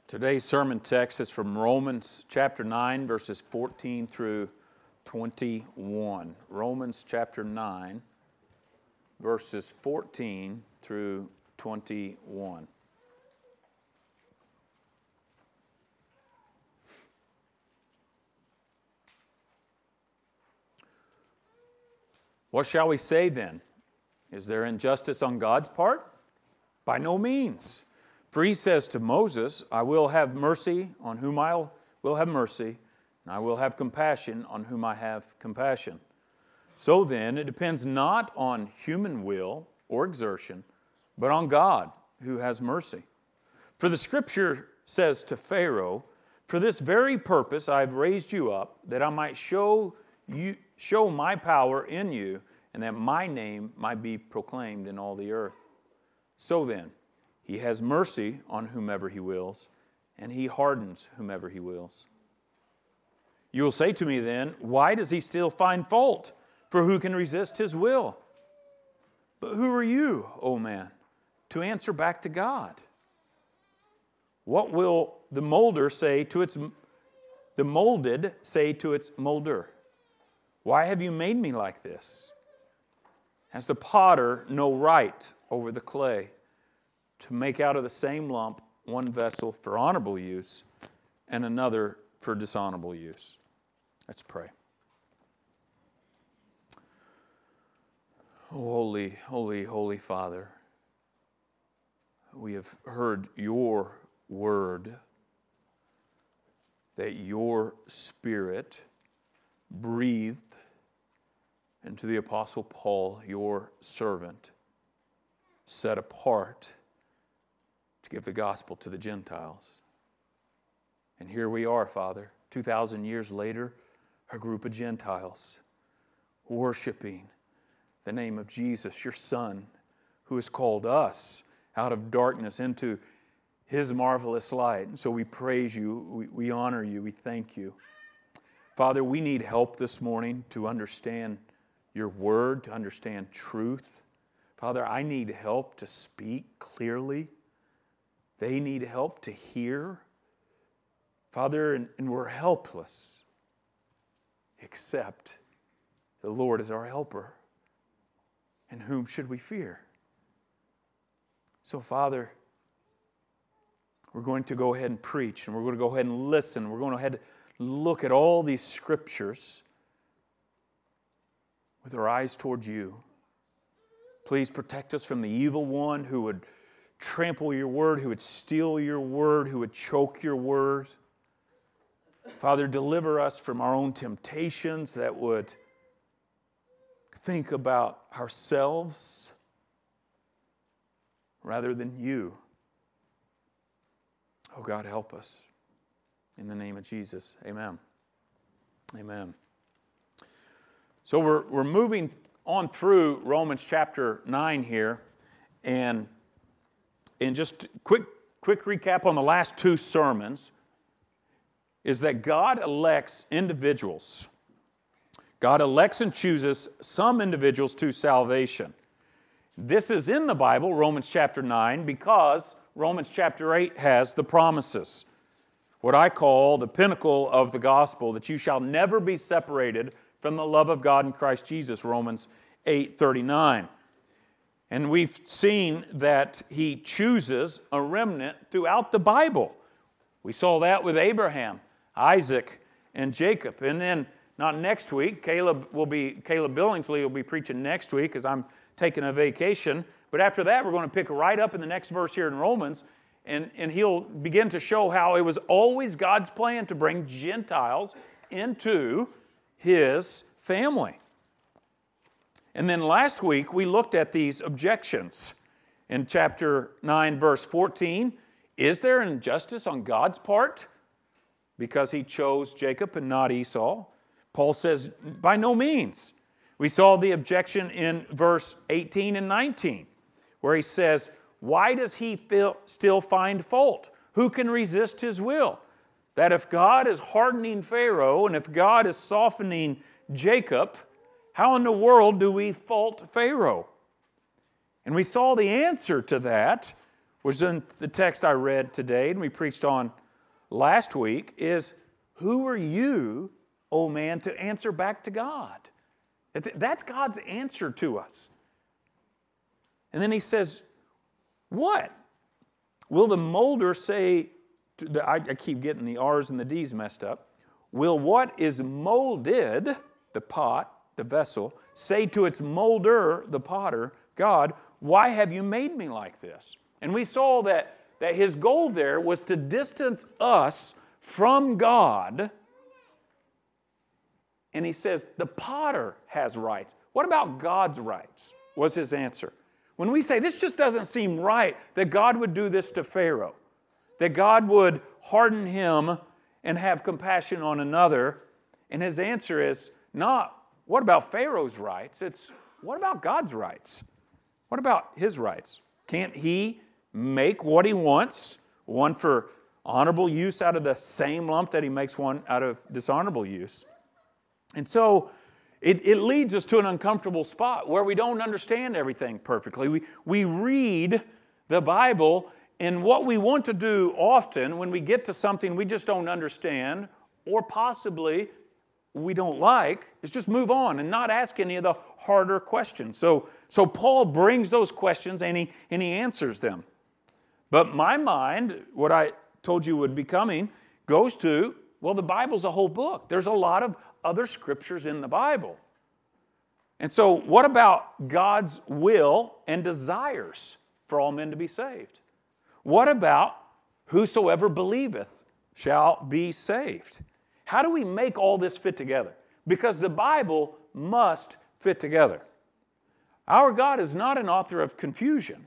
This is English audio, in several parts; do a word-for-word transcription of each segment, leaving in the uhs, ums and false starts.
Today's sermon text is from Romans chapter nine, verses fourteen through twenty-one. Romans chapter nine, verses fourteen through twenty-one. What shall we say then? Is there injustice on God's part? By no means. For he says to Moses, I will have mercy on whom I will have mercy, and I will have compassion on whom I have compassion. So then, it depends not on human will or exertion, but on God who has mercy. For the Scripture says to Pharaoh, for this very purpose I have raised you up, that I might show you, show my power in you, and that my name might be proclaimed in all the earth. So then, he has mercy on whomever he wills, and he hardens whomever he wills. You will say to me then, why does he still find fault? For who can resist his will? But who are you, O man, to answer back to God? What will the molder say to its the molded say to its molder? Why have you made me like this? Has the potter no right over the clay to make out of the same lump one vessel for honorable use and another for dishonorable use? Let's pray. Oh, holy, holy, holy Father, we have heard your word, that your Spirit breathed into the Apostle Paul, your servant, set apart to give the gospel to the Gentiles. And here we are, Father, two thousand years later, a group of Gentiles worshiping the name of Jesus, your Son, who has called us out of darkness into His marvelous light. And so we praise you, we, we honor you, we thank you. Father, we need help this morning to understand your word, to understand truth. Father, I need help to speak clearly. They need help to hear. Father, and, and we're helpless, except the Lord is our helper. And whom should we fear? So, Father, we're going to go ahead and preach, and we're going to go ahead and listen. We're going to go ahead and look at all these scriptures with our eyes towards you. Please protect us from the evil one who would trample your word, who would steal your word, who would choke your word. Father, deliver us from our own temptations that would think about ourselves rather than you. Oh God, help us. In the name of Jesus, amen. Amen. So we're, we're moving on through Romans chapter nine here, and And just quick, quick recap on the last two sermons is that God elects individuals. God elects and chooses some individuals to salvation. This is in the Bible, Romans chapter nine, because Romans chapter eight has the promises. What I call the pinnacle of the gospel, that you shall never be separated from the love of God in Christ Jesus, Romans eight thirty-nine. And we've seen that He chooses a remnant throughout the Bible. We saw that with Abraham, Isaac, and Jacob. And then, not next week, Caleb will be Caleb Billingsley will be preaching next week because I'm taking a vacation. But after that, we're going to pick right up in the next verse here in Romans, and, and he'll begin to show how it was always God's plan to bring Gentiles into His family. And then last week, we looked at these objections. In chapter nine, verse fourteen, is there injustice on God's part because He chose Jacob and not Esau? Paul says, by no means. We saw the objection in verse eighteen and nineteen, where he says, why does He feel, still find fault? Who can resist His will? That if God is hardening Pharaoh and if God is softening Jacob, how in the world do we fault Pharaoh? And we saw the answer to that which in the text I read today and we preached on last week, is who are you, O man, to answer back to God? That's God's answer to us. And then he says, what? Will the molder say, to the, I, I keep getting the R's and the D's messed up. Will what is molded, the pot, the vessel, say to its molder, the potter, God, why have you made me like this? And we saw that, that his goal there was to distance us from God. And he says, the potter has rights. What about God's rights? Was his answer. When we say, this just doesn't seem right, that God would do this to Pharaoh, that God would harden him and have compassion on another, and his answer is not, what about Pharaoh's rights? It's, what about God's rights? What about his rights? Can't he make what he wants, one for honorable use out of the same lump that he makes one out of dishonorable use? And so it, it leads us to an uncomfortable spot where we don't understand everything perfectly. We, we read the Bible, and what we want to do often when we get to something we just don't understand or possibly we don't like is just move on and not ask any of the harder questions. So, so Paul brings those questions and he, and he answers them. But my mind, what I told you would be coming, goes to, well, the Bible's a whole book. There's a lot of other scriptures in the Bible. And so what about God's will and desires for all men to be saved? What about whosoever believeth shall be saved? How do we make all this fit together? Because the Bible must fit together. Our God is not an author of confusion.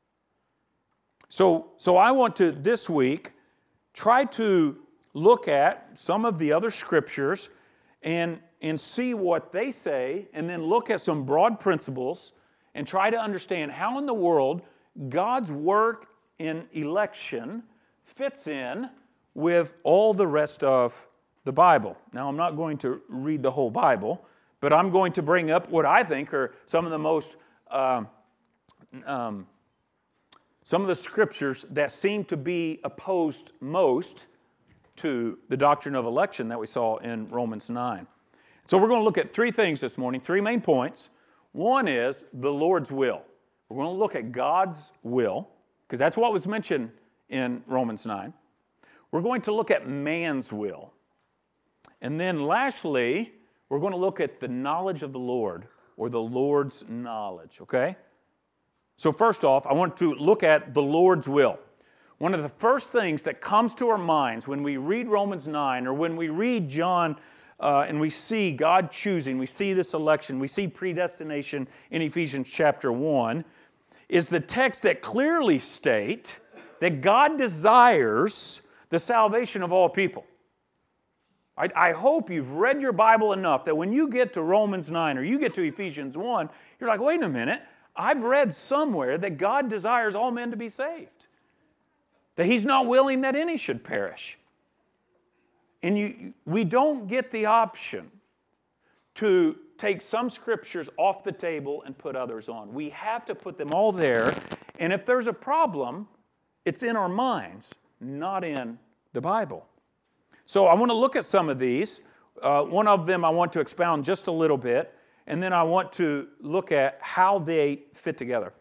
So, so I want to, this week, try to look at some of the other scriptures and, and see what they say, and then look at some broad principles and try to understand how in the world God's work in election fits in with all the rest of the Bible. Now, I'm not going to read the whole Bible, but I'm going to bring up what I think are some of the most, um, um, some of the scriptures that seem to be opposed most to the doctrine of election that we saw in Romans nine. So we're going to look at three things this morning, three main points. One is the Lord's will. We're going to look at God's will, because that's what was mentioned in Romans nine. We're going to look at man's will. And then lastly, we're going to look at the knowledge of the Lord, or the Lord's knowledge, okay? So first off, I want to look at the Lord's will. One of the first things that comes to our minds when we read Romans nine, or when we read John uh, and we see God choosing, we see this election, we see predestination in Ephesians chapter one, is the text that clearly state that God desires the salvation of all people. I, I hope you've read your Bible enough that when you get to Romans nine or you get to Ephesians one, you're like, wait a minute, I've read somewhere that God desires all men to be saved. That He's not willing that any should perish. And you, we don't get the option to take some scriptures off the table and put others on. We have to put them all there. And if there's a problem, it's in our minds, not in the Bible. So I want to look at some of these. Uh, one of them I want to expound just a little bit, and then I want to look at how they fit together.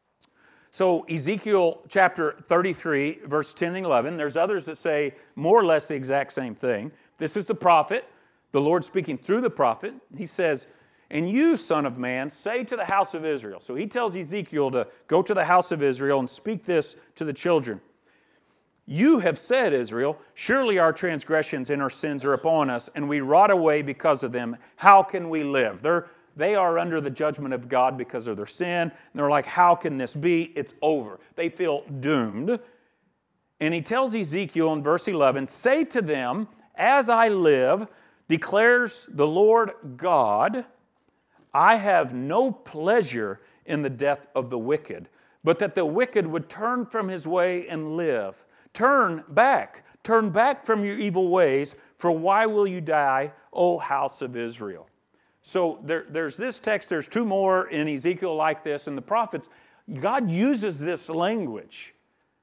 So Ezekiel chapter thirty-three, verse ten and eleven, there's others that say more or less the exact same thing. This is the prophet, the Lord speaking through the prophet. He says, and you, son of man, say to the house of Israel. So he tells Ezekiel to go to the house of Israel and speak this to the children. You have said, Israel, surely our transgressions and our sins are upon us, and we rot away because of them. How can we live? They're, they are under the judgment of God because of their sin. And they're like, how can this be? It's over. They feel doomed. And he tells Ezekiel in verse eleven, say to them, as I live, declares the Lord God, I have no pleasure in the death of the wicked, but that the wicked would turn from his way and live. Turn back, turn back from your evil ways, for why will you die, O house of Israel? So there, there's this text, there's two more in Ezekiel like this, and the prophets, God uses this language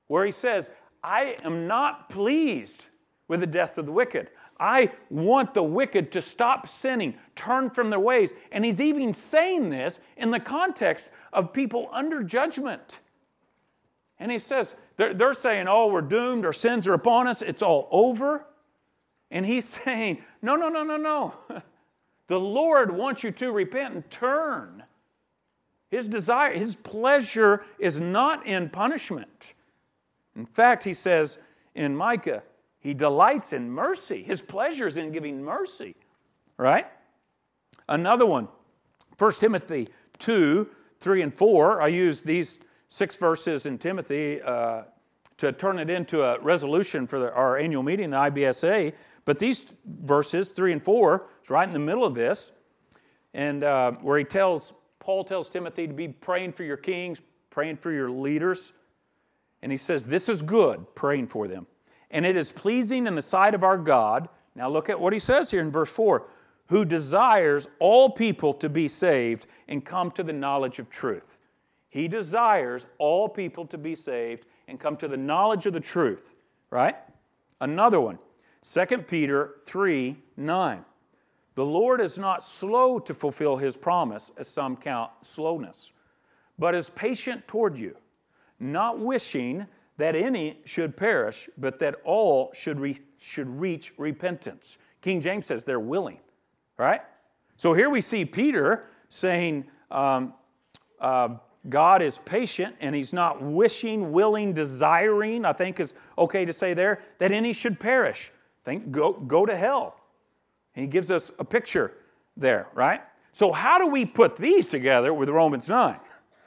where he says, I am not pleased with the death of the wicked. I want the wicked to stop sinning, turn from their ways. And he's even saying this in the context of people under judgment. And he says, they're, they're saying, oh, we're doomed, our sins are upon us, it's all over. And he's saying, no, no, no, no, no. The Lord wants you to repent and turn. His desire, his pleasure is not in punishment. In fact, he says in Micah, he delights in mercy. His pleasure is in giving mercy, right? Another one, First Timothy two, three, and four. I use these six verses in Timothy uh, to turn it into a resolution for the, our annual meeting, the I B S A. But these verses, three and four, is right in the middle of this, and uh, where he tells, Paul tells Timothy to be praying for your kings, praying for your leaders. And he says, this is good, praying for them. And it is pleasing in the sight of our God. Now look at what he says here in verse four. Who desires all people to be saved and come to the knowledge of truth. He desires all people to be saved and come to the knowledge of the truth. Right? Another one. Second Peter three, nine. The Lord is not slow to fulfill his promise, as some count slowness, but is patient toward you, not wishing that any should perish, but that all should, re- should reach repentance. King James says they're willing, right? So here we see Peter saying um, uh, God is patient and he's not wishing, willing, desiring, I think is okay to say there, that any should perish. Think, go, go to hell. And he gives us a picture there, right? So how do we put these together with Romans nine?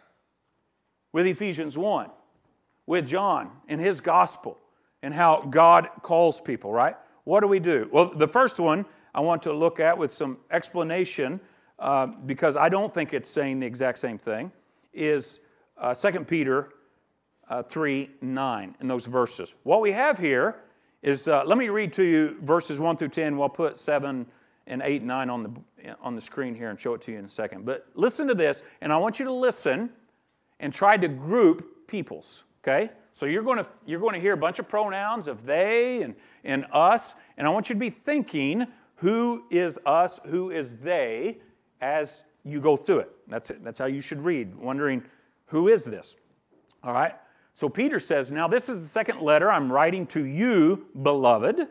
With Ephesians one? With John and his gospel and how God calls people, right? What do we do? Well, the first one I want to look at with some explanation uh, because I don't think it's saying the exact same thing, is uh, Second Peter uh, three, nine in those verses. What we have here is, uh, let me read to you verses one through ten. We'll put seven and eight, nine on the, on the screen here and show it to you in a second. But listen to this, and I want you to listen and try to group peoples. Okay? So you're going to you're going to hear a bunch of pronouns of they and, and us, and I want you to be thinking who is us, who is they, as you go through it. That's it. That's how you should read, wondering who is this. All right? So Peter says, now this is the second letter I'm writing to you, beloved.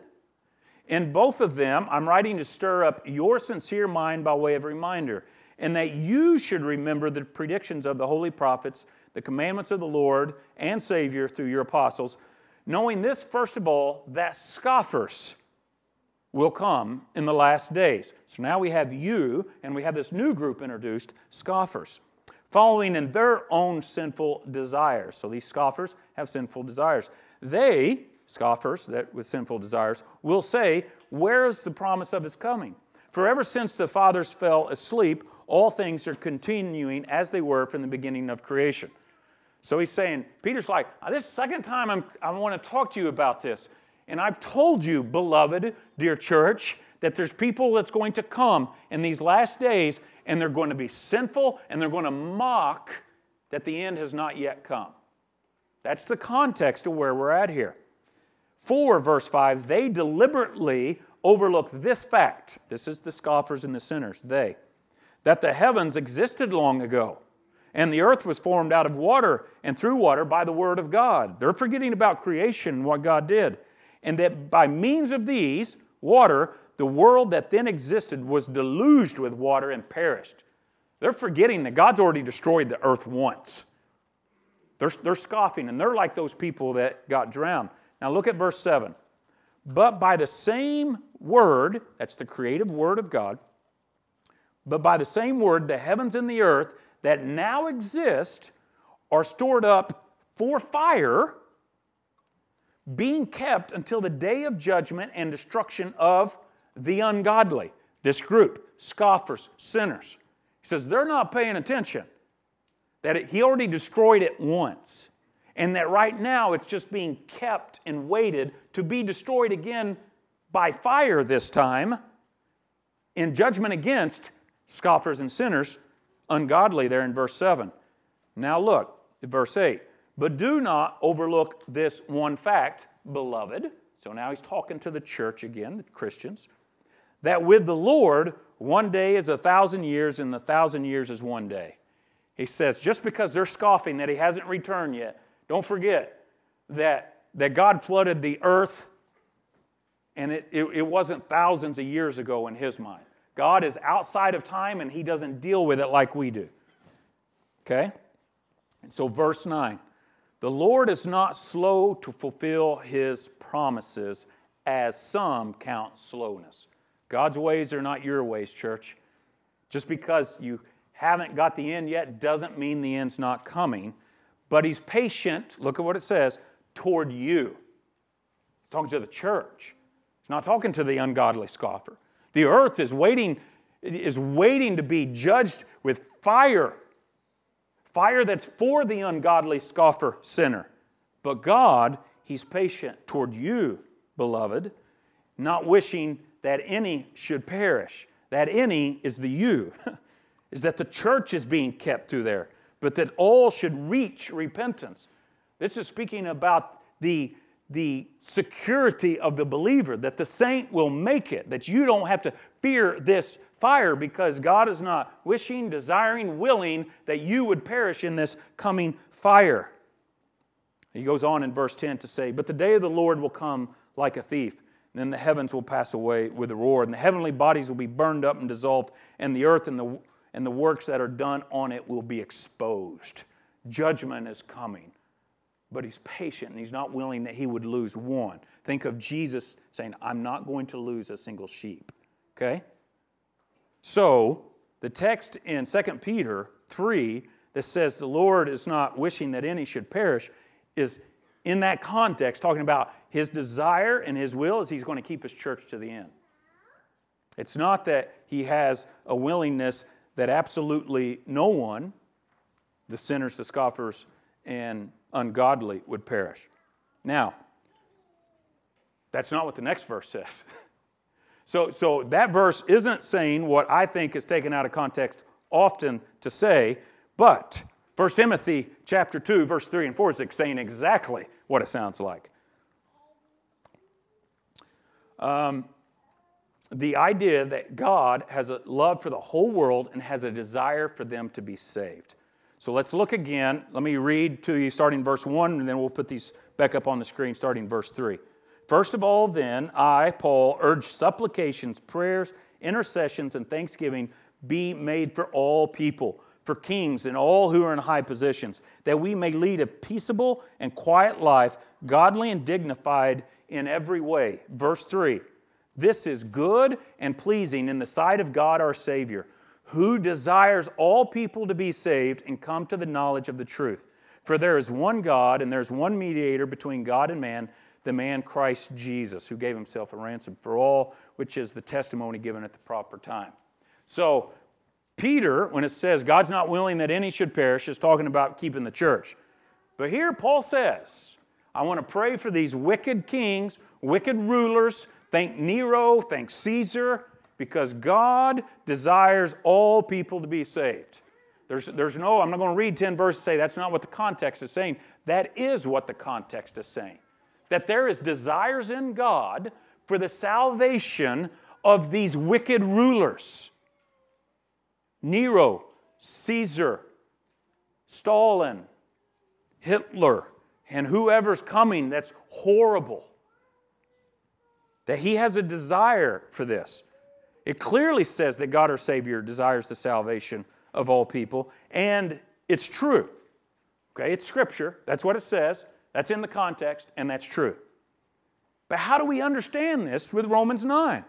In both of them, I'm writing to stir up your sincere mind by way of reminder, and that you should remember the predictions of the holy prophets, the commandments of the Lord and Savior through your apostles, knowing this, first of all, that scoffers will come in the last days. So now we have you, and we have this new group introduced, scoffers, following in their own sinful desires. So these scoffers have sinful desires. They, scoffers that with sinful desires, will say, where is the promise of his coming? For ever since the fathers fell asleep, all things are continuing as they were from the beginning of creation. So he's saying, Peter's like, this is the second time I'm, I want to talk to you about this. And I've told you, beloved, dear church, that there's people that's going to come in these last days, and they're going to be sinful, and they're going to mock that the end has not yet come. That's the context of where we're at here. For, verse five, they deliberately overlook this fact. This is the scoffers and the sinners, they. That the heavens existed long ago, and the earth was formed out of water and through water by the word of God. They're forgetting about creation and what God did. And that by means of these, water, the world that then existed was deluged with water and perished. They're forgetting that God's already destroyed the earth once. They're, they're scoffing, and they're like those people that got drowned. Now look at verse seven. But by the same word, that's the creative word of God, but by the same word, the heavens and the earth that now exist are stored up for fire, being kept until the day of judgment and destruction of the ungodly. This group, scoffers, sinners. He says they're not paying attention. That it, he already destroyed it once. And that right now it's just being kept and waited to be destroyed again by fire this time in judgment against scoffers and sinners, ungodly there in verse seven. Now look at verse eight. But do not overlook this one fact, beloved. So now he's talking to the church again, the Christians. That with the Lord, one day is a thousand years, and a thousand years is one day. He says, just because they're scoffing that he hasn't returned yet, don't forget that, that God flooded the earth, and it, it, it wasn't thousands of years ago in his mind. God is outside of time, and he doesn't deal with it like we do. Okay? And so verse nine, the Lord is not slow to fulfill his promises, as some count slowness. God's ways are not your ways, church. Just because you haven't got the end yet doesn't mean the end's not coming. But he's patient, look at what it says, toward you. He's talking to the church. He's not talking to the ungodly scoffer. The earth is waiting, is waiting to be judged with fire. Fire that's for the ungodly scoffer sinner. But God, he's patient toward you, beloved, not wishing that any should perish. That any is the you. Is that the church is being kept through there. But that all should reach repentance. This is speaking about the, the security of the believer. That the saint will make it. That you don't have to fear this fire, because God is not wishing, desiring, willing that you would perish in this coming fire. He goes on in verse ten to say, but the day of the Lord will come like a thief. And then the heavens will pass away with a roar, and the heavenly bodies will be burned up and dissolved, and the earth and the, and the works that are done on it will be exposed. Judgment is coming. But he's patient, and he's not willing that he would lose one. Think of Jesus saying, I'm not going to lose a single sheep. Okay? So, the text in Second Peter three that says the Lord is not wishing that any should perish is in that context talking about his desire and his will is he's going to keep his church to the end. It's not that he has a willingness that absolutely no one, the sinners, the scoffers, and ungodly, would perish. Now, that's not what the next verse says. So, so that verse isn't saying what I think is taken out of context often to say, but First Timothy chapter two, verse three and four is saying exactly what it sounds like. Um, the idea that God has a love for the whole world and has a desire for them to be saved. So let's look again. Let me read to you starting verse one, and then we'll put these back up on the screen starting verse three. First of all, then, I, Paul, urge supplications, prayers, intercessions, and thanksgiving be made for all people, for kings and all who are in high positions, that we may lead a peaceable and quiet life, godly and dignified in every way. Verse three, this is good and pleasing in the sight of God our Savior, who desires all people to be saved and come to the knowledge of the truth. For there is one God, and there is one mediator between God and man, the man Christ Jesus, who gave himself a ransom for all, which is the testimony given at the proper time. So, Peter, when it says God's not willing that any should perish, is talking about keeping the church. But here Paul says, I want to pray for these wicked kings, wicked rulers. Thank Nero, thank Caesar, because God desires all people to be saved. There's, there's no, I'm not going to read ten verses and say that's not what the context is saying. That is what the context is saying. That there is desires in God for the salvation of these wicked rulers. Nero, Caesar, Stalin, Hitler, and whoever's coming that's horrible. That he has a desire for this. It clearly says that God our Savior desires the salvation of all people, and it's true. Okay, it's Scripture. That's what it says. That's in the context, and that's true. But how do we understand this with Romans nine?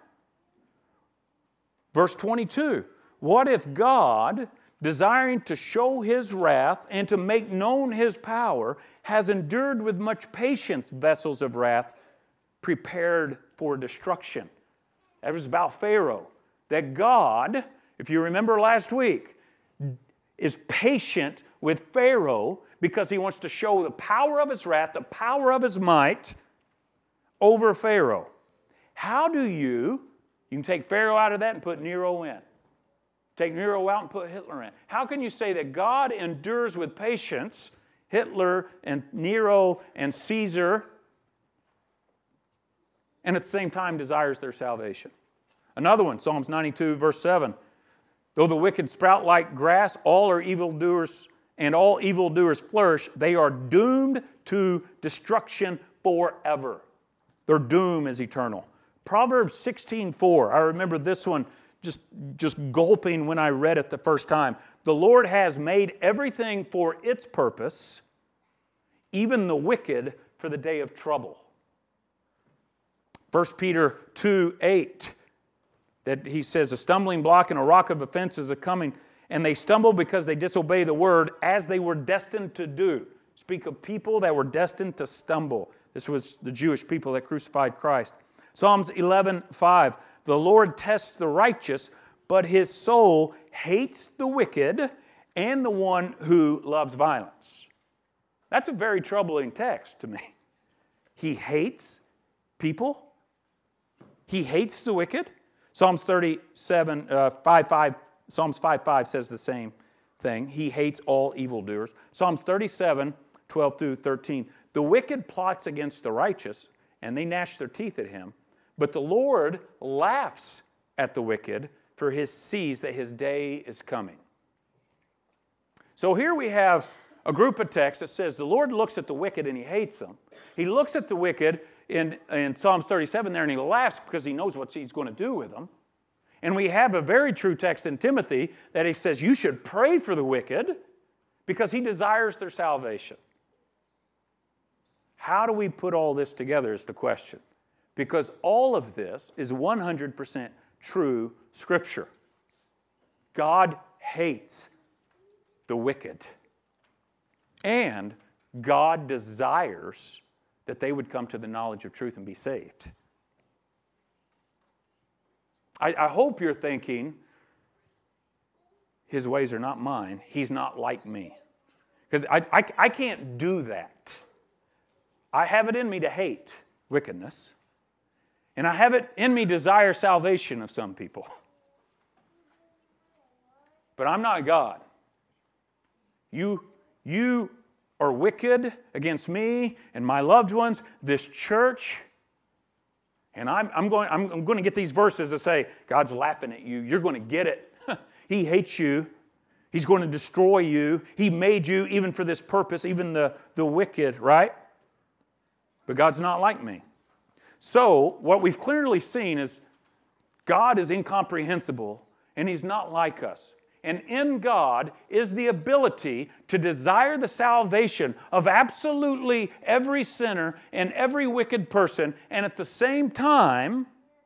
Verse twenty-two. What if God, desiring to show His wrath and to make known His power, has endured with much patience vessels of wrath prepared for destruction? That was about Pharaoh. That God, if you remember last week, is patient with Pharaoh because he wants to show the power of his wrath, the power of his might over Pharaoh. How do you, you can take Pharaoh out of that and put Nero in. Take Nero out and put Hitler in. How can you say that God endures with patience Hitler and Nero and Caesar, and at the same time desires their salvation. Another one, Psalms ninety-two, verse seven. Though the wicked sprout like grass, all are evildoers, and all evildoers flourish, they are doomed to destruction forever. Their doom is eternal. Proverbs sixteen four. I remember this one just, just gulping when I read it the first time. The Lord has made everything for its purpose, even the wicked for the day of trouble. First Peter two eight. That he says, a stumbling block and a rock of offense is a coming, and they stumble because they disobey the word as they were destined to do. Speak of people that were destined to stumble. This was the Jewish people that crucified Christ. Psalms eleven five. The Lord tests the righteous, but his soul hates the wicked and the one who loves violence. That's a very troubling text to me. He hates people. He hates the wicked. Psalms thirty-seven, uh, five, five, Psalms five five says the same thing. He hates all evildoers. Psalms thirty-seven, twelve through thirteen. The wicked plots against the righteous, and they gnash their teeth at him. But the Lord laughs at the wicked, for he sees that his day is coming. So here we have a group of texts that says the Lord looks at the wicked and he hates them. He looks at the wicked in, in Psalms thirty-seven there and he laughs because he knows what he's going to do with them. And we have a very true text in Timothy that he says you should pray for the wicked because he desires their salvation. How do we put all this together is the question. Because all of this is one hundred percent true Scripture. God hates the wicked. And God desires that they would come to the knowledge of truth and be saved. I, I hope you're thinking, his ways are not mine. He's not like me. Because I, I, I can't do that. I have it in me to hate wickedness. And I have it in me to desire salvation of some people. But I'm not God. You, you are wicked against me and my loved ones, this church. And I'm, I'm, going, I'm, I'm going to get these verses that say, God's laughing at you. You're going to get it. He hates you. He's going to destroy you. He made you even for this purpose, even the, the wicked, right? But God's not like me. So what we've clearly seen is God is incomprehensible and He's not like us. And in God is the ability to desire the salvation of absolutely every sinner and every wicked person, and at the same time,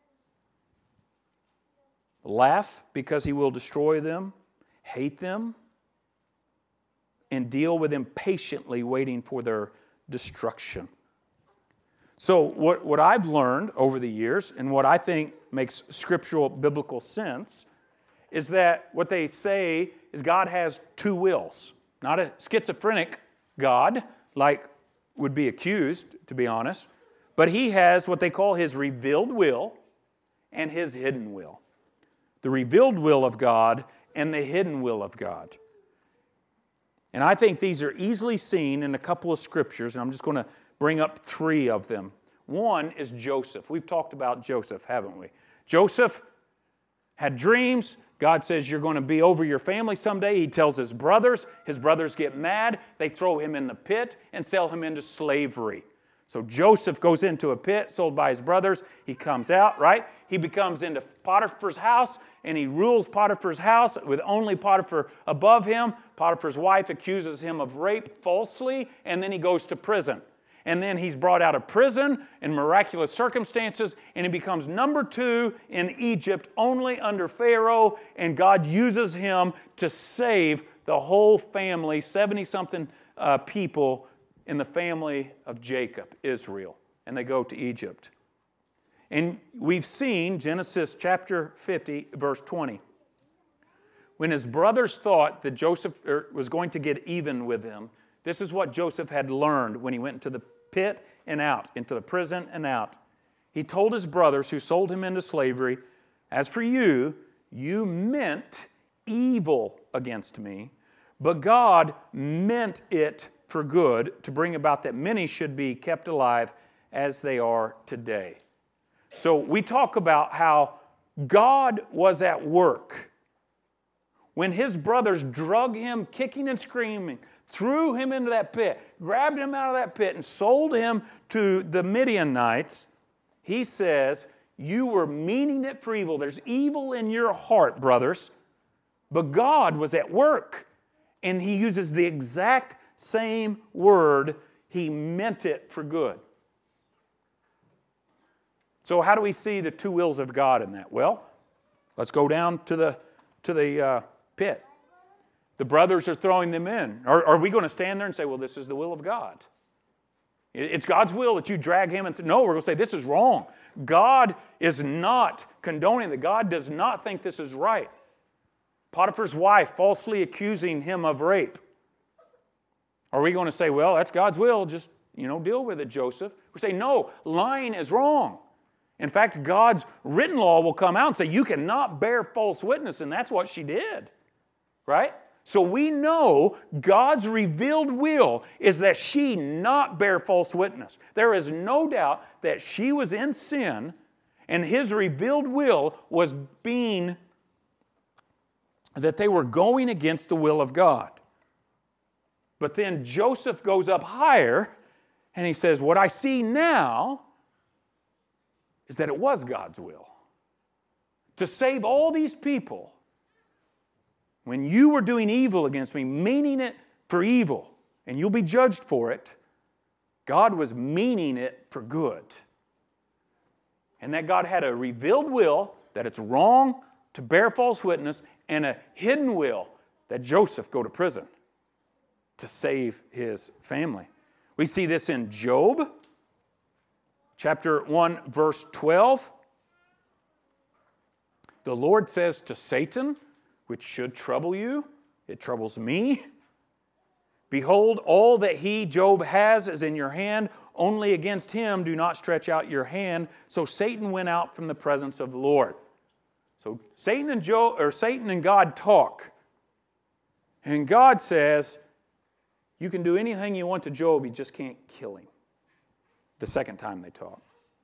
laugh because He will destroy them, hate them, and deal with them patiently, waiting for their destruction. So what, what I've learned over the years, and what I think makes scriptural biblical sense, is that what they say is God has two wills. Not a schizophrenic God, like would be accused, to be honest, but He has what they call His revealed will and His hidden will. The revealed will of God and the hidden will of God. And I think these are easily seen in a couple of scriptures, and I'm just going to bring up three of them. One is Joseph. We've talked about Joseph, haven't we? Joseph had dreams. God says, you're going to be over your family someday. He tells his brothers. His brothers get mad. They throw him in the pit and sell him into slavery. So Joseph goes into a pit sold by his brothers. He comes out, right? He becomes into Potiphar's house, and he rules Potiphar's house with only Potiphar above him. Potiphar's wife accuses him of rape falsely, and then he goes to prison. And then he's brought out of prison in miraculous circumstances, and he becomes number two in Egypt, only under Pharaoh, and God uses him to save the whole family, seventy-something uh, people in the family of Jacob, Israel, and they go to Egypt. And we've seen Genesis chapter fifty, verse twenty. When his brothers thought that Joseph was going to get even with them, this is what Joseph had learned when he went into the pit and out, into the prison and out. He told his brothers who sold him into slavery, as for you, you meant evil against me, but God meant it for good to bring about that many should be kept alive as they are today. So we talk about how God was at work when his brothers drug him, kicking and screaming, threw him into that pit, grabbed him out of that pit, and sold him to the Midianites. He says, you were meaning it for evil. There's evil in your heart, brothers. But God was at work. And he uses the exact same word. He meant it for good. So how do we see the two wills of God in that? Well, let's go down to the, to the uh, pit. The brothers are throwing them in. Are, are we going to stand there and say, well, this is the will of God? It's God's will that you drag him into... No, we're going to say this is wrong. God is not condoning that. God does not think this is right. Potiphar's wife falsely accusing him of rape. Are we going to say, well, that's God's will, just, you know, deal with it, Joseph? We say, no, lying is wrong. In fact, God's written law will come out and say, you cannot bear false witness, and that's what she did. Right? So we know God's revealed will is that she not bear false witness. There is no doubt that she was in sin, and his revealed will was being that they were going against the will of God. But then Joseph goes up higher, and he says, what I see now is that it was God's will to save all these people. When you were doing evil against me, meaning it for evil, and you'll be judged for it, God was meaning it for good. And that God had a revealed will that it's wrong to bear false witness, and a hidden will that Joseph go to prison to save his family. We see this in Job, chapter one, verse twelve. The Lord says to Satan, which should trouble you, it troubles me. Behold, all that he, Job, has is in your hand. Only against him do not stretch out your hand. So Satan went out from the presence of the Lord. So Satan and Job, or Satan and God talk. And God says, you can do anything you want to Job, you just can't kill him. The second time they talk.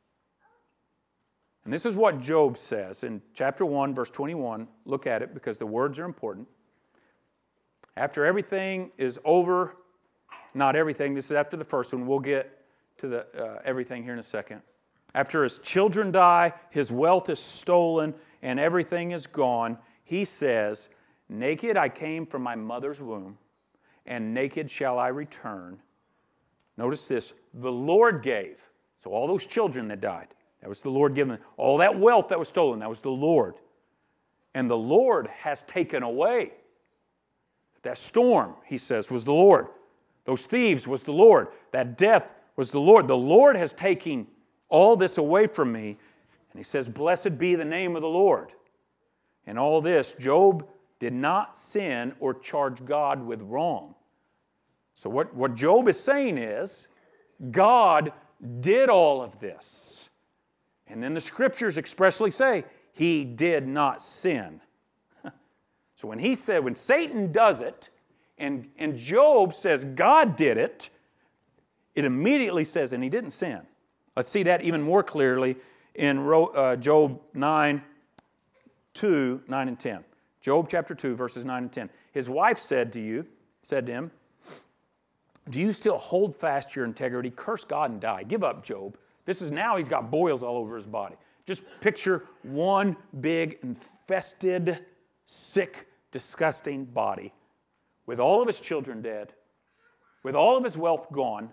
And this is what Job says in chapter one, verse twenty-one. Look at it because the words are important. After everything is over, not everything, this is after the first one. We'll get to the uh, everything here in a second. After his children die, his wealth is stolen, and everything is gone, he says, naked I came from my mother's womb, and naked shall I return. Notice this, the Lord gave. So all those children that died, that was the Lord giving. All that wealth that was stolen, that was the Lord. And the Lord has taken away. That storm, he says, was the Lord. Those thieves was the Lord. That death was the Lord. The Lord has taken all this away from me. And he says, blessed be the name of the Lord. And all this, Job did not sin or charge God with wrong. So what, what Job is saying is, God did all of this. And then the scriptures expressly say, he did not sin. So when he said, when Satan does it, and, and Job says God did it, it immediately says, and he didn't sin. Let's see that even more clearly in uh, Job nine, two, nine and ten. Job chapter two, verses nine and ten. His wife said to you, said to him, do you still hold fast your integrity? Curse God and die. Give up, Job. This is now he's got boils all over his body. Just picture one big, infested, sick, disgusting body with all of his children dead, with all of his wealth gone.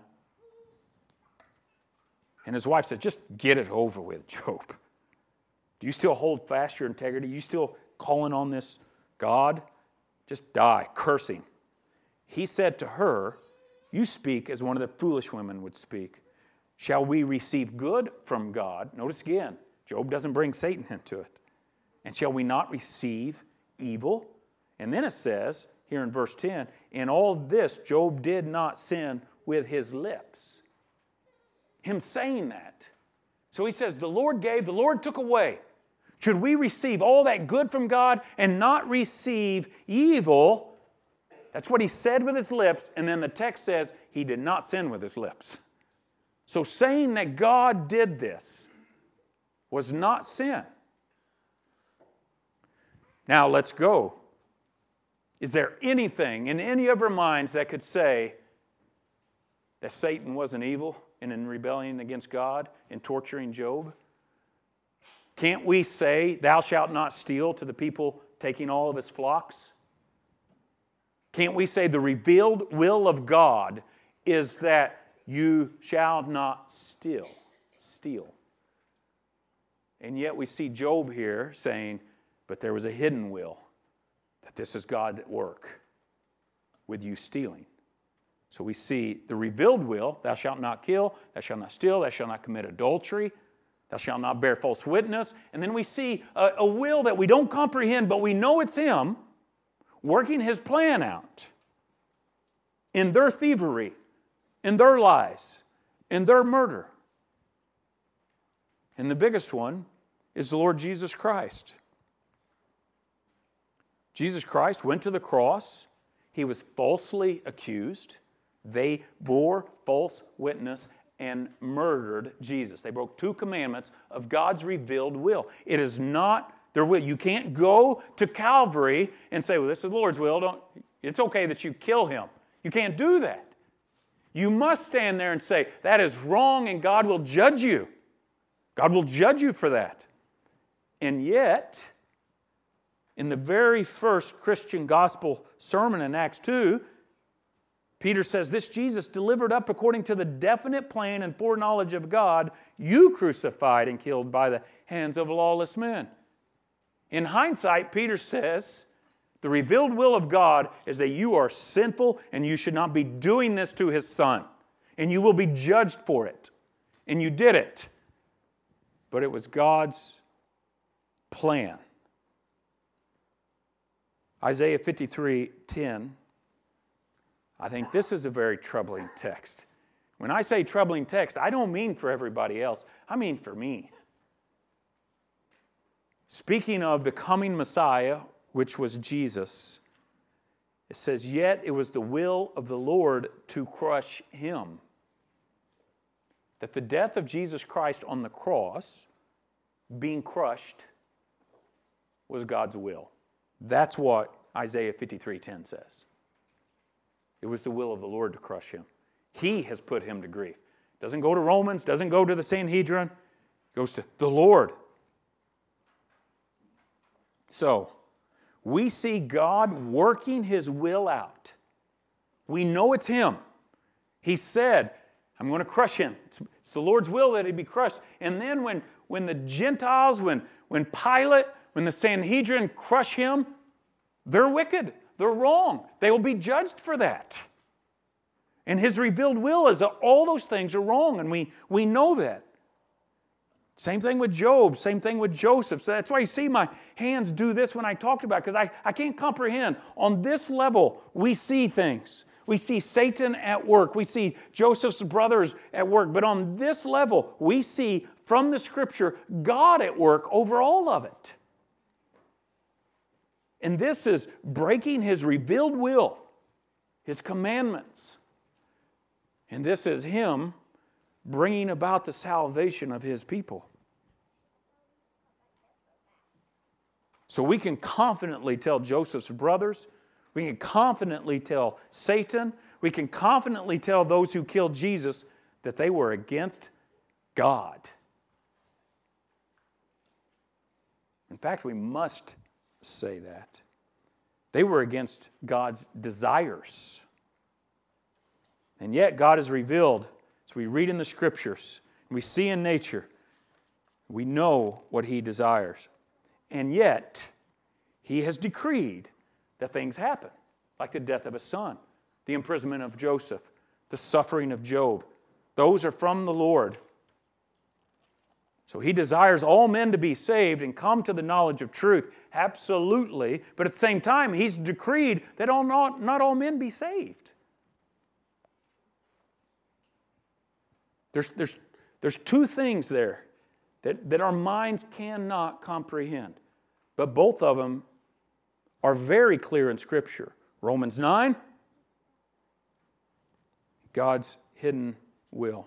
And his wife said, just get it over with, Job. Do you still hold fast your integrity? You still calling on this God? Just die, cursing. He said to her, you speak as one of the foolish women would speak. Shall we receive good from God? Notice again, Job doesn't bring Satan into it. And shall we not receive evil? And then it says, here in verse ten, in all this Job did not sin with his lips. Him saying that. So he says, the Lord gave, the Lord took away. Should we receive all that good from God and not receive evil? That's what he said with his lips, and then the text says he did not sin with his lips. So saying that God did this was not sin. Now let's go. Is there anything in any of our minds that could say that Satan wasn't evil and in rebellion against God and torturing Job? Can't we say, thou shalt not steal to the people taking all of his flocks? Can't we say the revealed will of God is that you shall not steal? Steal. And yet we see Job here saying, but there was a hidden will, that this is God at work with you stealing. So we see the revealed will, thou shalt not kill, thou shalt not steal, thou shalt not commit adultery, thou shalt not bear false witness. And then we see a, a will that we don't comprehend, but we know it's him working his plan out in their thievery, in their lies, in their murder. And the biggest one is the Lord Jesus Christ. Jesus Christ went to the cross. He was falsely accused. They bore false witness and murdered Jesus. They broke two commandments of God's revealed will. It is not their will. You can't go to Calvary and say, well, this is the Lord's will. Don't, it's okay that you kill him. You can't do that. You must stand there and say, that is wrong, and God will judge you. God will judge you for that. And yet, in the very first Christian gospel sermon in Acts two, Peter says, this Jesus delivered up according to the definite plan and foreknowledge of God, you crucified and killed by the hands of lawless men. In hindsight, Peter says, the revealed will of God is that you are sinful and you should not be doing this to his Son. And you will be judged for it. And you did it. But it was God's plan. Isaiah fifty-three ten. I think this is a very troubling text. When I say troubling text, I don't mean for everybody else. I mean for me. Speaking of the coming Messiah, which was Jesus, it says, yet it was the will of the Lord to crush him. That the death of Jesus Christ on the cross, being crushed, was God's will. That's what Isaiah fifty-three ten says. It was the will of the Lord to crush him. He has put him to grief. Doesn't go to Romans, doesn't go to the Sanhedrin. It goes to the Lord. So, we see God working his will out. We know it's him. He said, I'm going to crush him. It's, it's the Lord's will that he be crushed. And then when, when the Gentiles, when, when Pilate, when the Sanhedrin crush him, they're wicked. They're wrong. They will be judged for that. And his revealed will is that all those things are wrong, and we, we know that. Same thing with Job, same thing with Joseph. So that's why you see my hands do this when I talked about it, because I, I can't comprehend. On this level, we see things. We see Satan at work. We see Joseph's brothers at work. But on this level, we see from the Scripture God at work over all of it. And this is breaking his revealed will, his commandments. And this is him bringing about the salvation of his people. So we can confidently tell Joseph's brothers, we can confidently tell Satan, we can confidently tell those who killed Jesus that they were against God. In fact, we must say that. They were against God's desires. And yet God has revealed, as we read in the Scriptures, and we see in nature, we know what he desires. And yet, he has decreed that things happen, like the death of a son, the imprisonment of Joseph, the suffering of Job. Those are from the Lord. So he desires all men to be saved and come to the knowledge of truth, absolutely. But at the same time, he's decreed that all not, not all men be saved. There's, there's, there's two things there that, that our minds cannot comprehend. But both of them are very clear in Scripture. Romans nine, God's hidden will.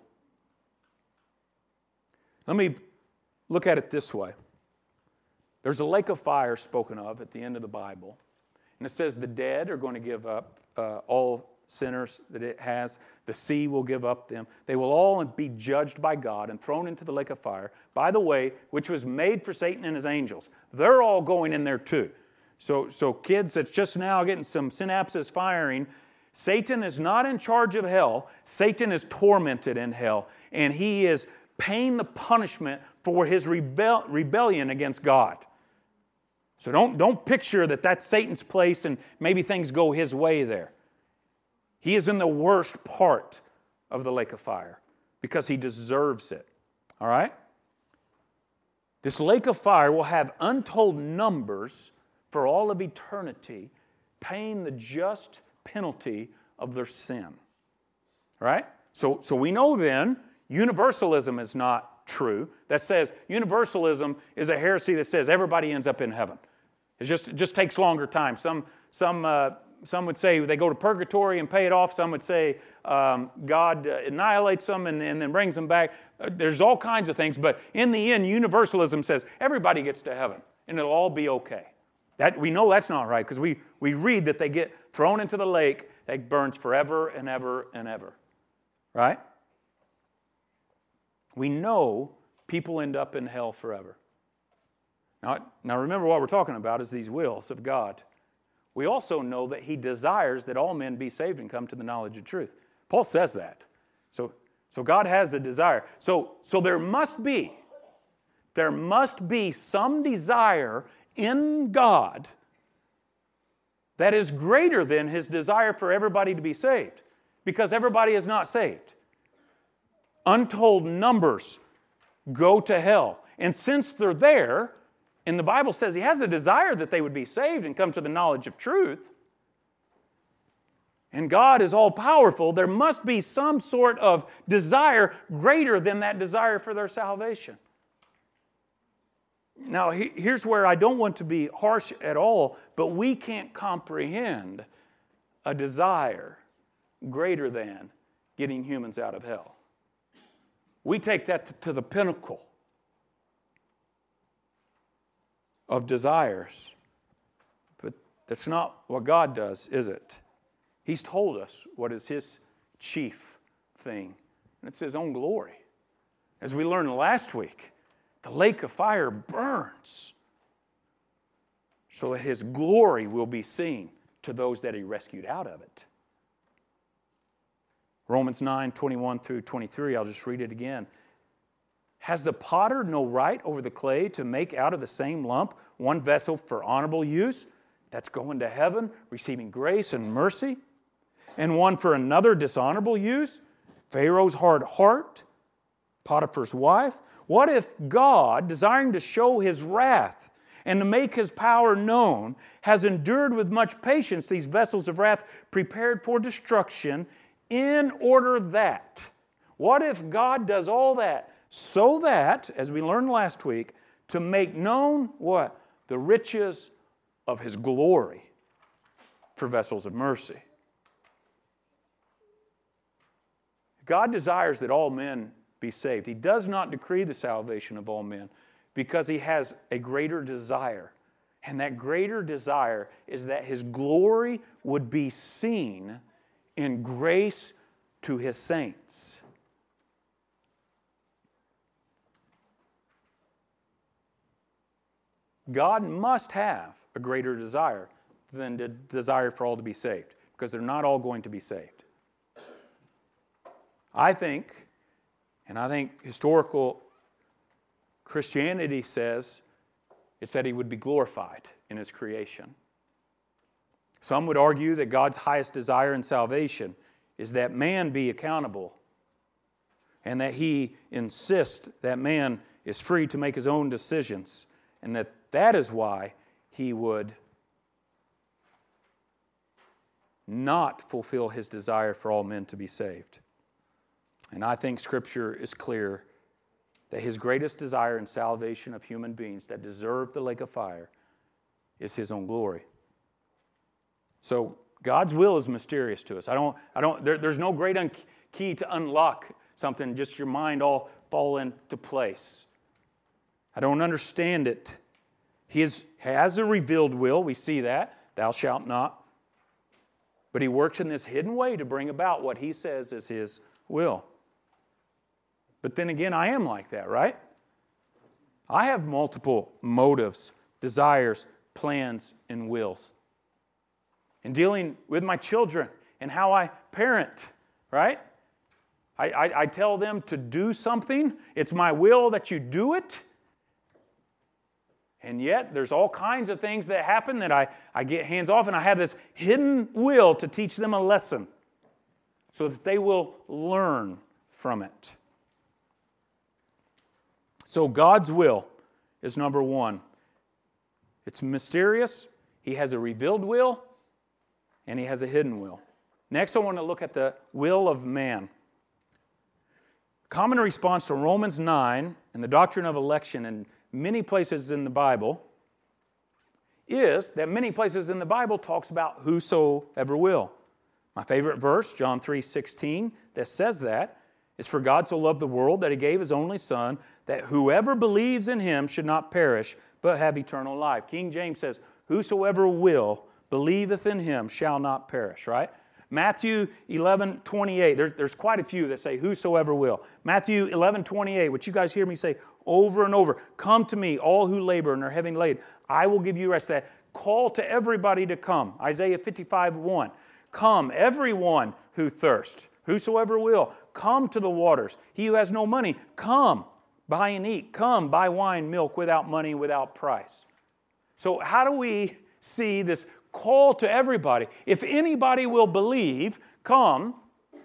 Let me look at it this way. There's a lake of fire spoken of at the end of the Bible. And it says the dead are going to give up uh, all sinners that it has. The sea will give up them. They will all be judged by God and thrown into the lake of fire, by the way, which was made for Satan and his angels. They're all going in there too. So, so kids that's just now getting some synapses firing, Satan is not in charge of hell. Satan is tormented in hell. And he is paying the punishment for his rebel- rebellion against God. So don't, don't picture that that's Satan's place and maybe things go his way there. He is in the worst part of the lake of fire because he deserves it. All right? This lake of fire will have untold numbers for all of eternity, paying the just penalty of their sin. All right? So, so we know then universalism is not true. That says universalism is a heresy that says everybody ends up in heaven. It just, it just takes longer time. Some, some, uh, some would say they go to purgatory and pay it off. Some would say um, God uh, annihilates them and, and then brings them back. Uh, there's all kinds of things. But in the end, universalism says everybody gets to heaven and it'll all be okay. That, we know that's not right because we, we read that they get thrown into the lake that burns forever and ever and ever. Right? We know people end up in hell forever. Now, now remember what we're talking about is these wills of God. We also know that He desires that all men be saved and come to the knowledge of truth. Paul says that. So, so God has a desire. So, so there must be, there must be some desire in God that is greater than His desire for everybody to be saved, because everybody is not saved. Untold numbers go to hell. And since they're there, and the Bible says He has a desire that they would be saved and come to the knowledge of truth, and God is all-powerful, there must be some sort of desire greater than that desire for their salvation. Now, here's where I don't want to be harsh at all, but we can't comprehend a desire greater than getting humans out of hell. We take that to the pinnacle of desires. But that's not what God does, is it? He's told us what is His chief thing, and it's His own glory. As we learned last week, the lake of fire burns so that His glory will be seen to those that He rescued out of it. Romans nine, twenty-one through twenty-three, I'll just read it again. Has the potter no right over the clay to make out of the same lump one vessel for honorable use, that's going to heaven, receiving grace and mercy, and one for another dishonorable use, Pharaoh's hard heart, Potiphar's wife? What if God, desiring to show His wrath and to make His power known, has endured with much patience these vessels of wrath prepared for destruction, in order that? What if God does all that so that, as we learned last week, to make known what? The riches of His glory for vessels of mercy. God desires that all men be saved. He does not decree the salvation of all men because He has a greater desire. And that greater desire is that His glory would be seen in grace to His saints. God must have a greater desire than the desire for all to be saved, because they're not all going to be saved. I think, and I think historical Christianity says, it's that He would be glorified in His creation. Some would argue that God's highest desire in salvation is that man be accountable, and that He insists that man is free to make his own decisions, and that that is why He would not fulfill His desire for all men to be saved. And I think Scripture is clear that His greatest desire in salvation of human beings that deserve the lake of fire is His own glory. So God's will is mysterious to us. I don't, I don't, there, there's no great un- key to unlock something, just your mind all fall into place. I don't understand it. He is, has a revealed will. We see that. Thou shalt not. But he works in this hidden way to bring about what he says is his will. But then again, I am like that, right? I have multiple motives, desires, plans, and wills. In dealing with my children and how I parent, right? I, I, I tell them to do something. It's my will that you do it. And yet, there's all kinds of things that happen that I, I get hands off, and I have this hidden will to teach them a lesson so that they will learn from it. So God's will is number one. It's mysterious. He has a revealed will, and he has a hidden will. Next, I want to look at the will of man. Common response to Romans nine and the doctrine of election in many places in the Bible is that many places in the Bible talks about whosoever will. My favorite verse, John three sixteen, that says that is, for God so loved the world that he gave his only Son, that whoever believes in him should not perish, but have eternal life. King James says, whosoever will believeth in him shall not perish, right? Matthew eleven twenty-eight, there, there's quite a few that say whosoever will. Matthew eleven twenty-eight, which you guys hear me say over and over, come to me, all who labor and are heavy laden, I will give you rest. That call to everybody to come. Isaiah fifty-five one, come, everyone who thirsts, whosoever will, come to the waters. He who has no money, come, buy and eat. Come, buy wine, milk, without money, without price. So how do we see this call to everybody? If anybody will believe, come,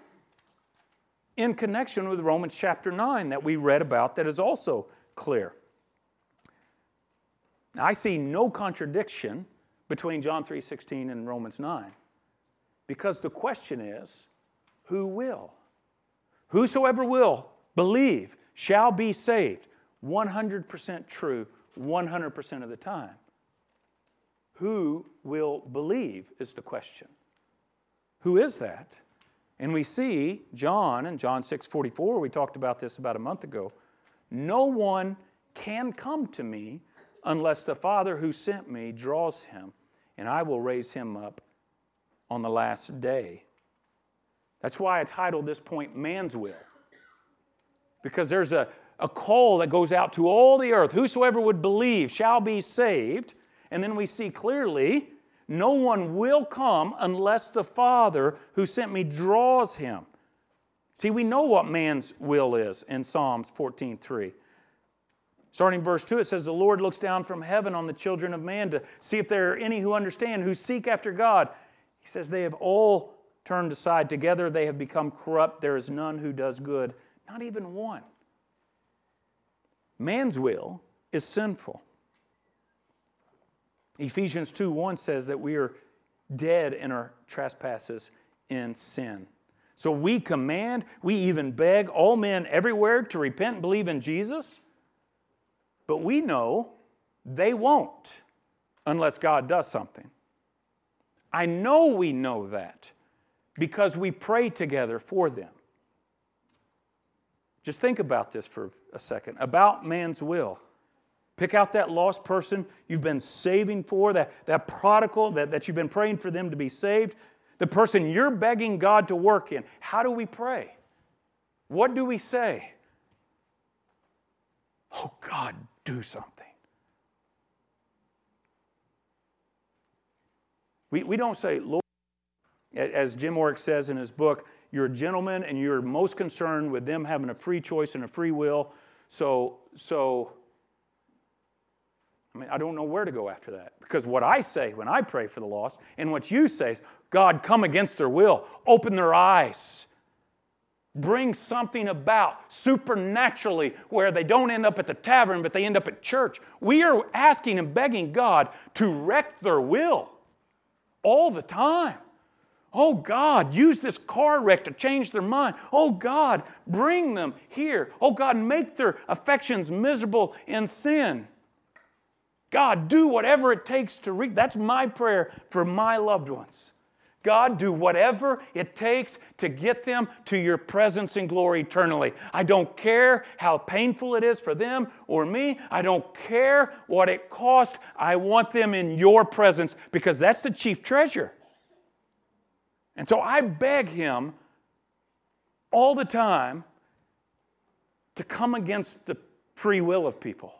in connection with Romans chapter nine that we read about, that is also clear. I see no contradiction between John three sixteen and Romans nine, because the question is, who will? Whosoever will believe shall be saved. one hundred percent true, one hundred percent of the time. Who will believe is the question. Who is that? And we see John in John six forty-four, we talked about this about a month ago, no one can come to me unless the Father who sent me draws him, and I will raise him up on the last day. That's why I titled this point, Man's Will. Because there's a, a call that goes out to all the earth. Whosoever would believe shall be saved. And then we see clearly, no one will come unless the Father who sent me draws him. See, we know what man's will is in Psalms fourteen three. Starting verse two, it says, the Lord looks down from heaven on the children of man to see if there are any who understand, who seek after God. He says, they have all turned aside. Together they have become corrupt. There is none who does good, not even one. Man's will is sinful. Ephesians two one says that we are dead in our trespasses in sin. So we command, we even beg all men everywhere to repent and believe in Jesus. But we know they won't unless God does something. I know we know that because we pray together for them. Just think about this for a second, about man's will. Pick out that lost person you've been saving for, that, that prodigal that, that you've been praying for them to be saved, the person you're begging God to work in. How do we pray? What do we say? Oh, God, do something. We, we don't say, Lord, as Jim Orrick says in his book, you're a gentleman and you're most concerned with them having a free choice and a free will. So, so, I mean, I don't know where to go after that. Because what I say when I pray for the lost and what you say is, God, come against their will. Open their eyes. Bring something about supernaturally where they don't end up at the tavern, but they end up at church. We are asking and begging God to wreck their will all the time. Oh, God, use this car wreck to change their mind. Oh, God, bring them here. Oh, God, make their affections miserable in sin. God, do whatever it takes to reach. That's my prayer for my loved ones. God, do whatever it takes to get them to your presence in glory eternally. I don't care how painful it is for them or me. I don't care what it costs. I want them in your presence because that's the chief treasure. And so I beg him all the time to come against the free will of people.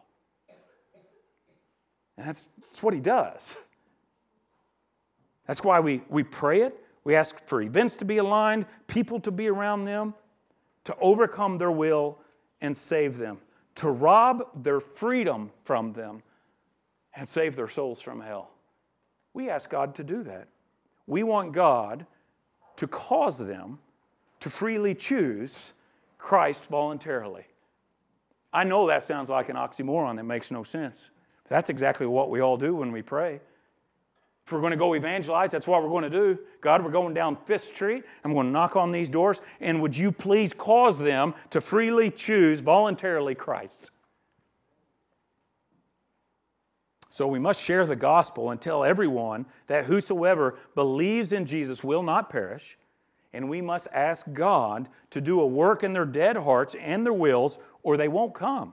And that's, that's what he does. That's why we, we pray it. We ask for events to be aligned, people to be around them, to overcome their will and save them, to rob their freedom from them and save their souls from hell. We ask God to do that. We want God to cause them to freely choose Christ voluntarily. I know that sounds like an oxymoron that makes no sense. But that's exactly what we all do when we pray. If we're going to go evangelize, that's what we're going to do. God, we're going down Fifth Street. I'm going to knock on these doors. And would you please cause them to freely choose voluntarily Christ? So we must share the gospel and tell everyone that whosoever believes in Jesus will not perish. And we must ask God to do a work in their dead hearts and their wills, or they won't come.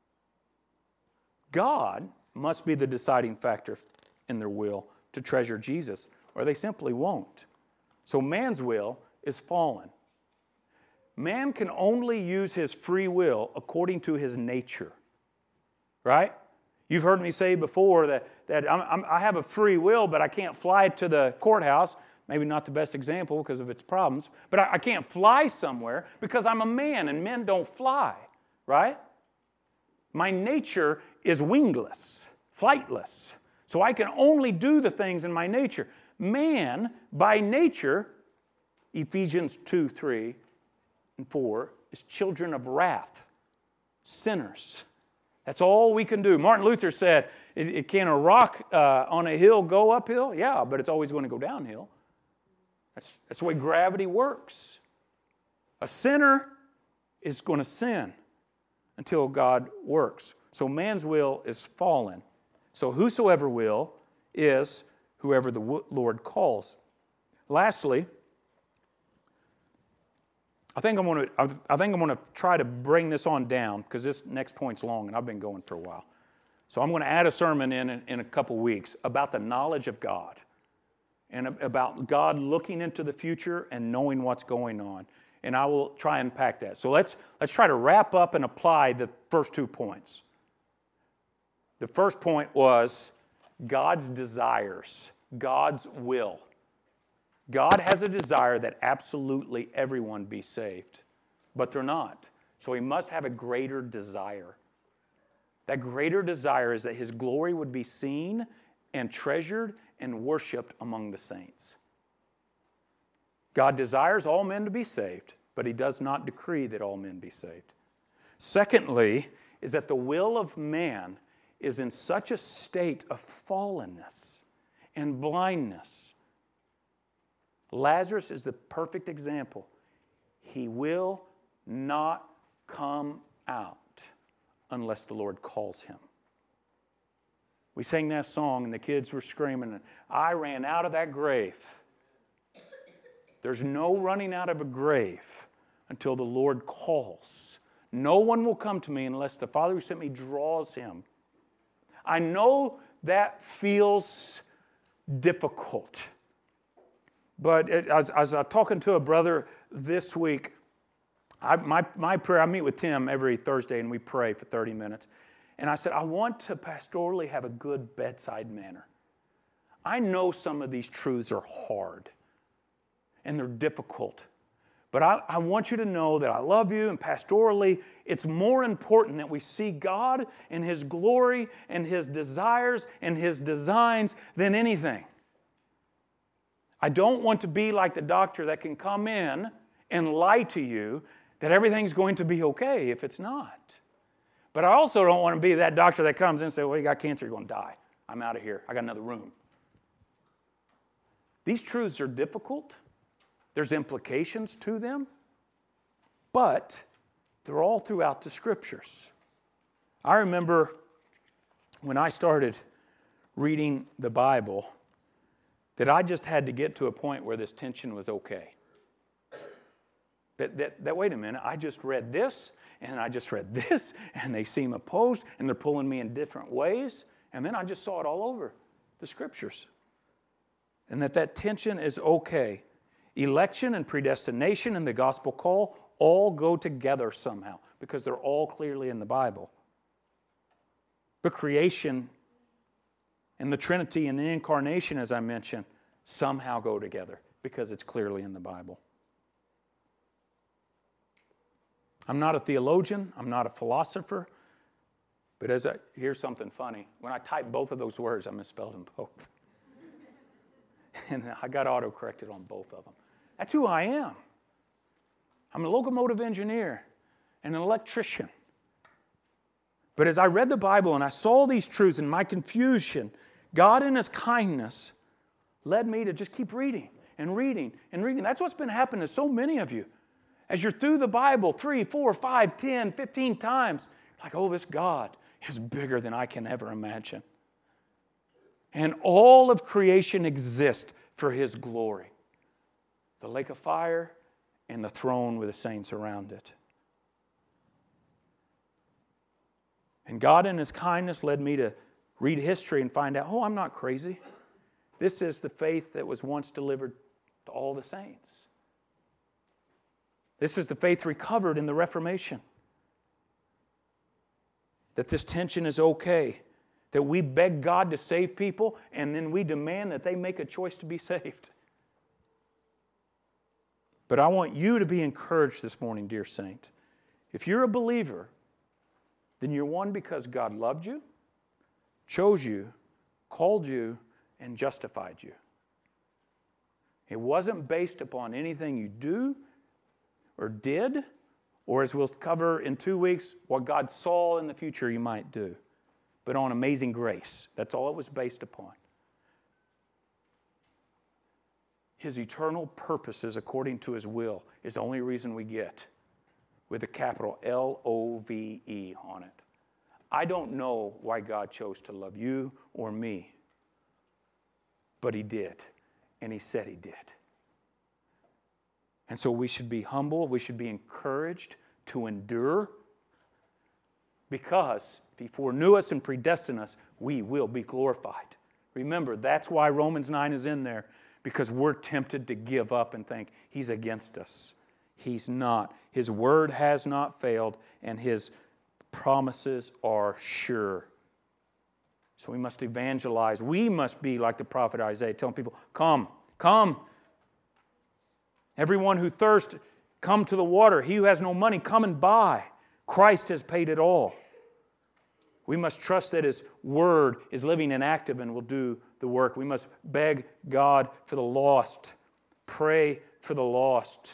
God must be the deciding factor in their will to treasure Jesus, or they simply won't. So man's will is fallen. Man can only use his free will according to his nature. Right? You've heard me say before that, that I'm, I'm, I have a free will, but I can't fly to the courthouse. Maybe not the best example because of its problems. But I, I can't fly somewhere because I'm a man and men don't fly. Right? My nature is wingless, flightless. So I can only do the things in my nature. Man, by nature, Ephesians two, three, and four, is children of wrath, sinners. That's all we can do. Martin Luther said, it, it can a rock uh, on a hill go uphill? Yeah, but it's always going to go downhill. That's, that's the way gravity works. A sinner is going to sin until God works. So man's will is fallen. So whosoever will is whoever the Lord calls. Lastly, I think I'm going to I think I'm going to try to bring this on down because this next point's long and I've been going for a while. So I'm going to add a sermon in in a couple weeks about the knowledge of God and about God looking into the future and knowing what's going on. And I will try and unpack that. So let's let's try to wrap up and apply the first two points. The first point was God's desires, God's will. God has a desire that absolutely everyone be saved, but they're not. So he must have a greater desire. That greater desire is that his glory would be seen and treasured and worshiped among the saints. God desires all men to be saved, but he does not decree that all men be saved. Secondly, is that the will of man is in such a state of fallenness and blindness. Lazarus is the perfect example. He will not come out unless the Lord calls him. We sang that song and the kids were screaming, I ran out of that grave. There's no running out of a grave until the Lord calls. No one will come to me unless the Father who sent me draws him. I know that feels difficult. But it, as, as I was talking to a brother this week, I, my, my prayer, I meet with Tim every Thursday and we pray for thirty minutes. And I said, I want to pastorally have a good bedside manner. I know some of these truths are hard and they're difficult. But I, I want you to know that I love you, and pastorally, it's more important that we see God and his glory and his desires and his designs than anything. I don't want to be like the doctor that can come in and lie to you that everything's going to be okay if it's not. But I also don't want to be that doctor that comes in and says, well, you got cancer, you're going to die. I'm out of here. I got another room. These truths are difficult. There's implications to them. But they're all throughout the Scriptures. I remember when I started reading the Bible, that I just had to get to a point where this tension was okay. That, that, that wait a minute, I just read this, and I just read this, and they seem opposed, and they're pulling me in different ways, and then I just saw it all over the Scriptures. And that that tension is okay. Election and predestination and the gospel call all go together somehow because they're all clearly in the Bible. But creation and the Trinity and the incarnation, as I mentioned, somehow go together because it's clearly in the Bible. I'm not a theologian. I'm not a philosopher. But as I, here's something funny. When I typed both of those words, I misspelled them both. And I got auto-corrected on both of them. That's who I am. I'm a locomotive engineer and an electrician. But as I read the Bible and I saw these truths in my confusion, God in His kindness led me to just keep reading and reading and reading. That's what's been happening to so many of you. As you're through the Bible three, four, five, ten, fifteen times, like, oh, this God is bigger than I can ever imagine. And all of creation exists for His glory. The lake of fire and the throne with the saints around it. And God in His kindness led me to read history and find out, oh, I'm not crazy. This is the faith that was once delivered to all the saints. This is the faith recovered in the Reformation. That this tension is okay. That we beg God to save people and then we demand that they make a choice to be saved. But I want you to be encouraged this morning, dear saint. If you're a believer, then you're one because God loved you, chose you, called you, and justified you. It wasn't based upon anything you do or did, or as we'll cover in two weeks, what God saw in the future you might do, but on amazing grace. That's all it was based upon. His eternal purposes according to His will is the only reason we get with a capital L O V E on it. I don't know why God chose to love you or me, but He did, and He said He did. And so we should be humble, we should be encouraged to endure, because if He foreknew us and predestined us, we will be glorified. Remember, that's why Romans nine is in there, because we're tempted to give up and think He's against us. He's not. His word has not failed, and His promises are sure. So we must evangelize. We must be like the prophet Isaiah, telling people, come, come. Everyone who thirsts, come to the water. He who has no money, come and buy. Christ has paid it all. We must trust that His word is living and active and will do the work. We must beg God for the lost. Pray for the lost.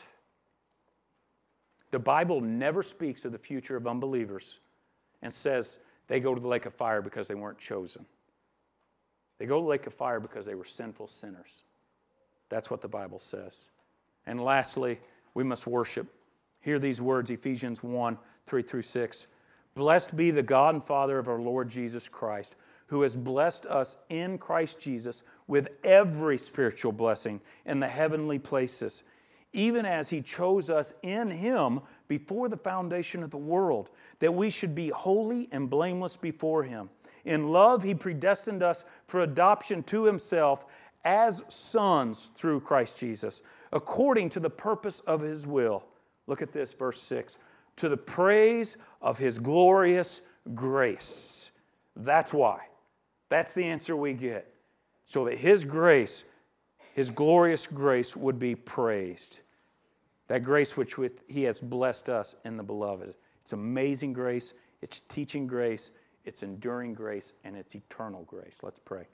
The Bible never speaks of the future of unbelievers and says they go to the lake of fire because they weren't chosen. They go to the lake of fire because they were sinful sinners. That's what the Bible says. And lastly, we must worship. Hear these words, Ephesians one, three through six. Blessed be the God and Father of our Lord Jesus Christ, who has blessed us in Christ Jesus with every spiritual blessing in the heavenly places, even as He chose us in Him before the foundation of the world, that we should be holy and blameless before Him. In love, He predestined us for adoption to Himself as sons through Christ Jesus, according to the purpose of His will. Look at this, verse six. To the praise of His glorious grace. That's why. That's the answer we get. So that His grace, His glorious grace would be praised. That grace which with He has blessed us in the beloved. It's amazing grace, it's teaching grace, it's enduring grace, and it's eternal grace. Let's pray.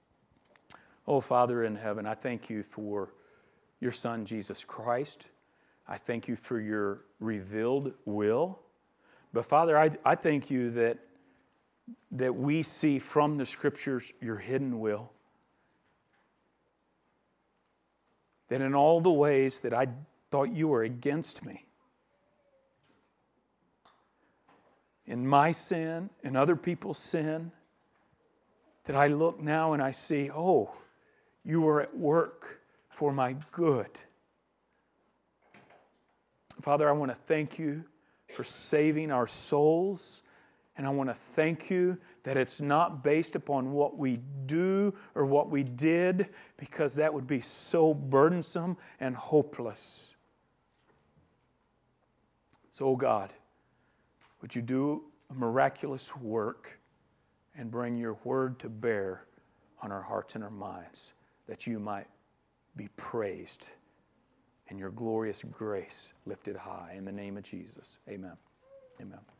Oh, Father in heaven, I thank You for Your Son, Jesus Christ. I thank You for Your revealed will. But Father, I, I thank You that, that we see from the Scriptures Your hidden will. That in all the ways that I thought You were against me, in my sin and other people's sin, that I look now and I see, oh, you are at work for my good. Father, I want to thank you for saving our souls. And I want to thank you that it's not based upon what we do or what we did, because that would be so burdensome and hopeless. So, oh God, would you do a miraculous work and bring your word to bear on our hearts and our minds, that you might be praised and your glorious grace lifted high. In the name of Jesus, amen. Amen.